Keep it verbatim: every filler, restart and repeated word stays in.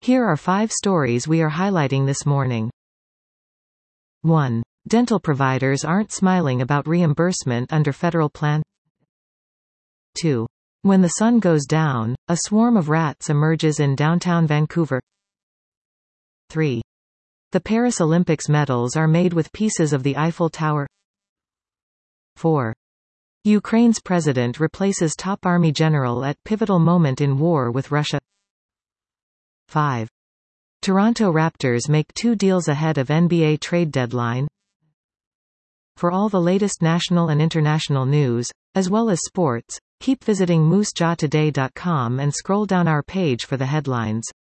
Here are five stories we are highlighting this morning. one. Dental providers aren't smiling about reimbursement under federal plan. two. When the sun goes down, a swarm of rats emerges in downtown Vancouver. three. The Paris Olympics medals are made with pieces of the Eiffel Tower. four. Ukraine's president replaces top army general at pivotal moment in war with Russia. five. Toronto Raptors make two deals ahead of N B A trade deadline. For all the latest national and international news, as well as sports, keep visiting moose jaw today dot com and scroll down our page for the headlines.